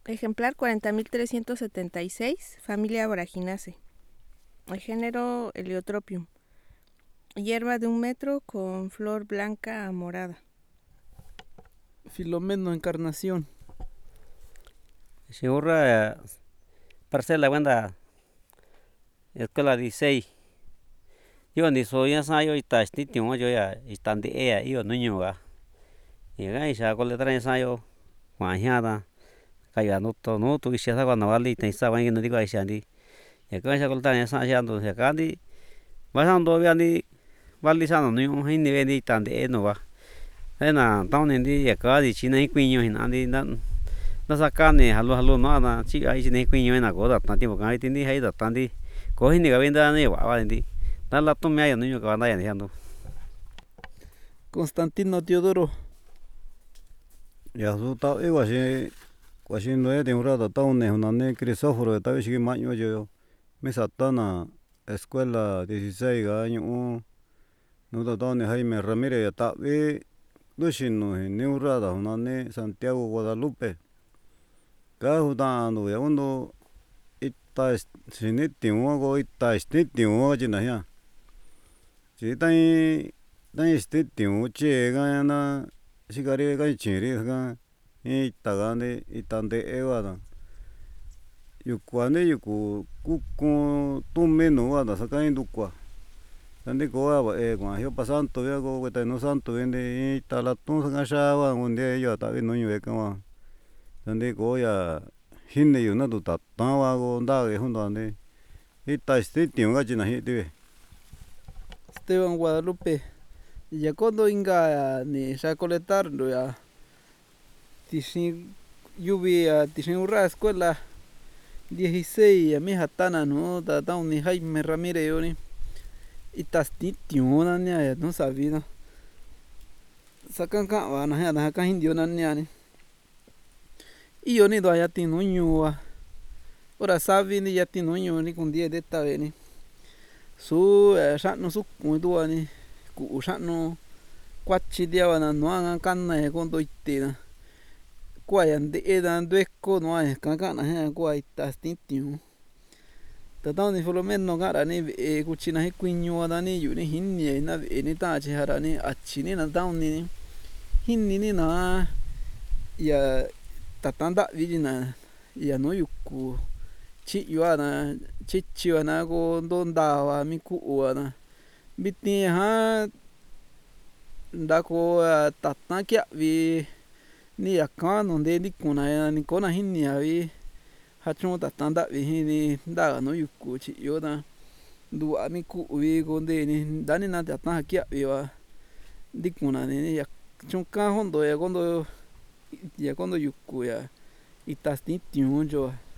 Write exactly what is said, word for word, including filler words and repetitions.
Ejemplar cuarenta mil trescientos setenta y seis, familia Voraginaceae. El género Heliotropium. Hierba de un metro con flor blanca a morada. Filomeno Encarnación. Segura parcela wanda escuela dieciséis. Yo ni soy ya sayo ita estitio yo ya istande ea yo nuño ga. Llega y ya con letra ensayo guañada. Kaya no to no tu isha sa cuando vale te sa van no digo isha ndi. Ya con esa colta ya sa ya ando ya kandi. Basando viandi vale sa no no hin ni vendi tande no va. Ena taun ndi ya ka di china ikuño hin andi nan na sakane halo halo no na chi ai china ikuño na go da tan tiempo kan ti ni hai da tan di ko hin ni ga venda ni va va ndi. Na la to me ayo niño que anda ya ando. Constantino Teodoro. Ya su ta e wa shi wa shi no e de un rato ta un ne una ne Crisóforo ta shi maño yo. Me satana escuela dieciséis ga año no ta ta ne Jaime Ramírez ta ve dushino ne un rato una ne Santiago Guadalupe. Ka hu ta no ya uno ita sinitio go ita estitio ji na ya. Chỉ tay tay este tiểu chế cái na chỉ cái đấy cái chế đấy cái ấy ta cái này itan de eva đó yu quan đấy yu cu cu cu tum meno à đó sao cái du qua ande có à vậy quan hiếu pasanto ya có cái tay no santo ende ta la tum sang cái sao à ngon đấy ya ta cái no như cái mà ande có ya hin này yu na tu ta ta wa có nda cái hông đó ande ita este tiểu cái gì na hết đấy. Esteban Guadalupe. Ya cuando inga ni sacoletar do ya tishin lluvia tishin urra escuela dieciséis ya mi hatana no ta ta ni Jaime Ramírez yo ni itastitiona ni ya no sabía sacan ka wa na ya na ka indio na ni ani y yo ni do ya ti no ñua ora sabe ni ya ti no ñua ni con diez de esta vez ni su sa no su cu ani cụ sẵn quát chi đeo là nó căn này con tôi tì nè quay anh để là đuôi cô nó cái cái này quay ta tính tiêu từ đó thì phụ men nó cái này về cụ chỉ là quên nhau đó nàyอยู่ในหินเนี่ยนะvềนี่ta chỉ hà này à chỉ này là tao nàyหินnày là ya ta tan đã vì nè ya nóอยู่cụ chỉอยู่à chỉ chiều na cô đôn đào à mi cụ à biết nè ha đã có tạt na kia vì ni à cá nó để đi con này ni con này hin nhà vì hạt trong tạt tan đã vì ni đã nó yêu cụ chỉ yêu ta đùa mi cụ vì con để ni đã ni na tạt na kia vì à đi con này ni à trong cá hòn đồi con đồi ya con đồi yêu cụ ya ít tạt tí tiêu cho